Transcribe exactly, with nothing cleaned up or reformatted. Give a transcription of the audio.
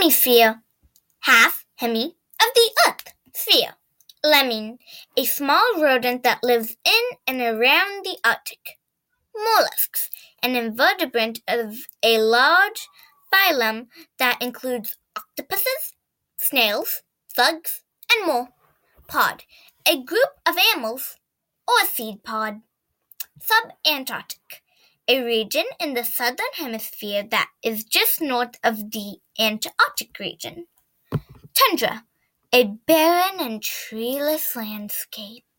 Hemisphere. Half hemi of the earth. Sphere. Lemming. A small rodent that lives in and around the Arctic. Mollusks. An invertebrate of a large phylum that includes octopuses, snails, slugs, and more. Pod. A group of mammals, or seed pod. Subantarctic. A region in the southern hemisphere that is just north of the Antarctic region. Tundra. A barren and treeless landscape.